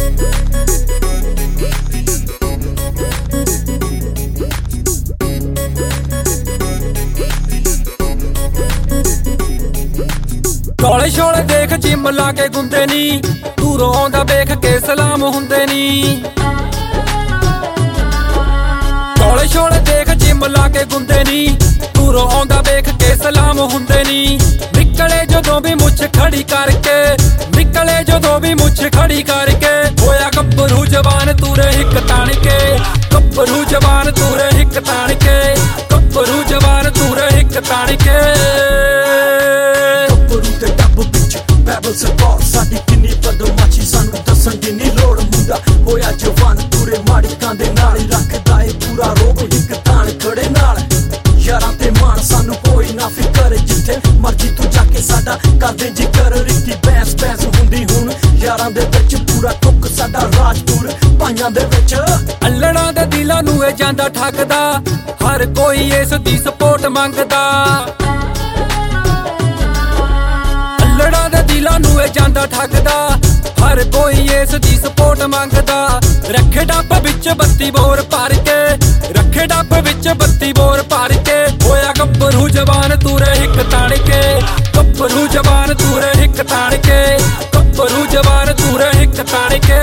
शोले शोले देख जिम ला के गुंदे नी, दूरों आउंदा वेख के सलाम हुंदे नी। शोले शोले देख जिम ला के गुंदे नी, दूरों आउंदा वेख के सलाम हुंदे नी। निकले जदों भी मुछ खड़ी करके, निकले जदों भी मुछ खड़ी करके, होया गब्बरू जवान तूरे हिक तान के, गब्बरू जवान तूरे हिक तान के, गब्बरू जवान तूरे हिक तान के। साडी किन्नी बदमाशी सानू दसन दी नी लोड़, मुंडा होया जवान तूरे माड़िकां दे नाल रखदा ए पूरा रोग हिक तान खड़े नाल। यारां ते मान सानू कोई ना फिकर, जिथे मर्जी तू जाके साडा कर दे जिक्र। रिक्की बैंस बैंस हुंदी हुण यारां दे विच, पूरा टुक साडा राजपुर भाइयां दे विच। अल्लड़ां दे दिलां नूं ए जांदा ठगदा, हर कोई इस दी सपोर्ट मंगदा। अल्लड़ां दे दिलां नूं ए जांदा ठगदा, हर कोई इस दी सपोर्ट मंगदा। रखे डब्ब विच 32 बोर भर के, रखे डब्ब विच 32 बोर भर के, होया गब्बरू जवान तूरे हिक तान के, गब्बरू जवान तूरे हिक तान के, गब्बरू जवान तूरे हिक तान के।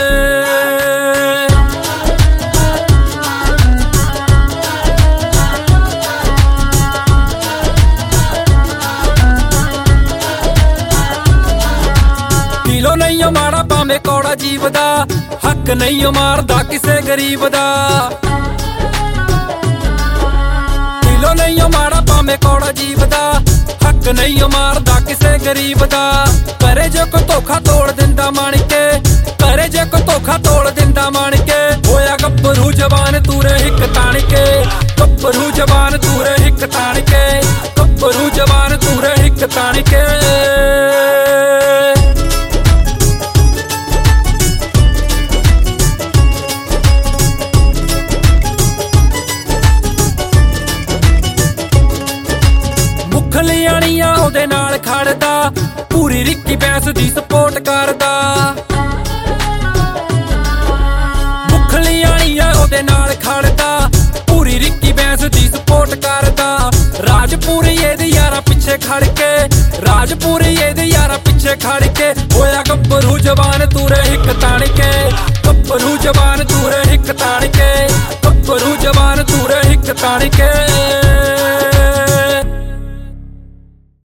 दिलों नहीं माड़ा भावें कौड़ा जीव दा, हक नहीं मारदा किसे गरीब दा। दिलों नहीं माड़ा भावें कौड़ा जीव दा, हक नहीं मारदा किसे गरीब दा। करे जो को धोखा तोड़ दिंदा मान के, करे जो को धोखा तोड़ दिंदा मान के, होया गब्बरू जवान तूरे हिक तान के, गब्बरू जवान तूरे हिक तान के, गब्बरू जवान तूरे हिक तान के। मुखलियाणियां ओदे नाल खड़दा, पूरी रिक्की बैंस दी सपोर्ट करदा। मुखलियाणियां ओदे नाल खड़दा, पूरी रिक्की बैंस दी सपोर्ट करदा। राजपुरी एदे यारां पिछे खड़ के, राजपुरी एदे यारां पिछे खड़ के, होया गब्बरू जवान तूरे हिक तान के, गब्बरू जवान तूरे हिक तान के, गब्बरू जवान तूरे हिक तान के।